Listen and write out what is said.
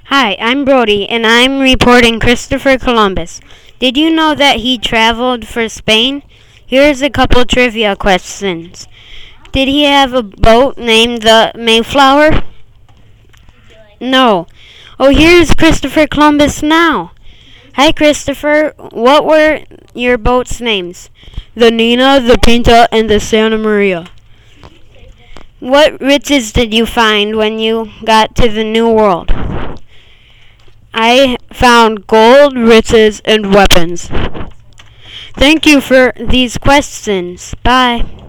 Hi, I'm Brody, and I'm reporting Christopher Columbus. Did you know that he traveled for Spain? Here's a couple trivia questions. Did he have a boat named the Mayflower? No. Oh, here's Christopher Columbus now. Hi, Christopher. What were your boat's names? The Nina, the Pinta, and the Santa Maria. What riches did you find when you got to the New World? I found gold, riches, and weapons. Thank you for these questions. Bye.